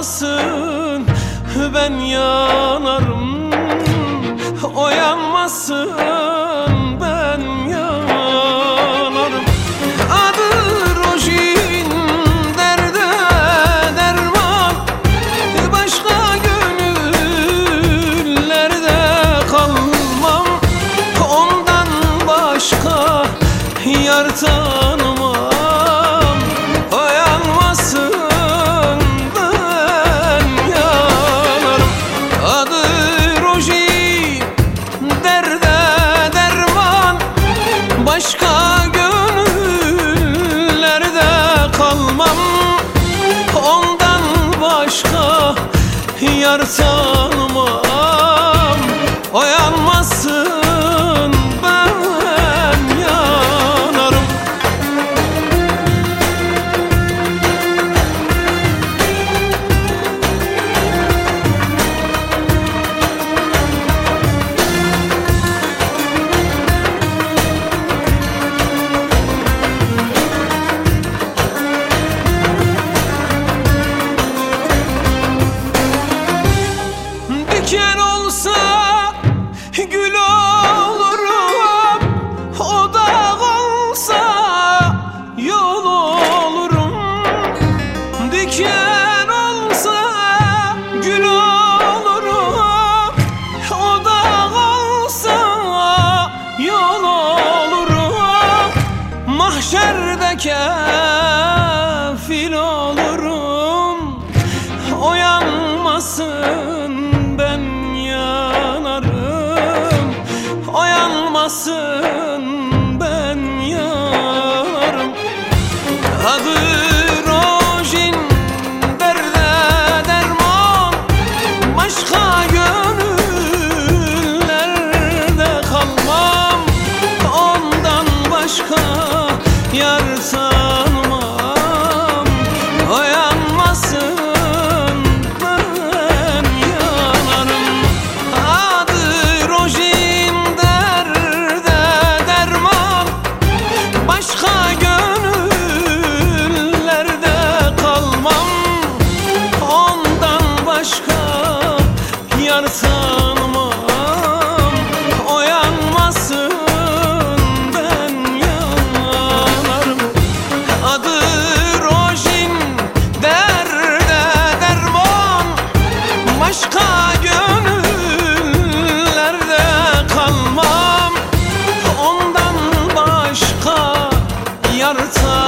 yanmasın ben yanarım, o yanmasın ben yanarım. Adı Rojin, derde derman, başka gönüllerde kalmam. Ondan başka yar tanımam, o yanmasın ben yanarım. Adı Rojin, derde derman, başka gönüllerde kalmam. Ondan başka yar tanımam, o yanmasın ben yanarım. Diken olsa gül olurum, o dağ olsa yol olurum. Diken olsa gül olurum, o dağ olsa yol olurum. Mahşerde kefil olurum, o yanmasın ben yanarım, o yanmasın ben yanarım. Adı Rojin, derde derman, başka gönüllerde kalmam. Ondan başka yar tanımam, o yanmasın ben yanarım. Adı Rojin, derde derman, başka gönüllerde kalmam. Ondan başka yar tanımam, o yanmasın ben yanarım. Adı Rojin, derde derman, başka gönüllerde kalmam. Ondan başka yar tanımam.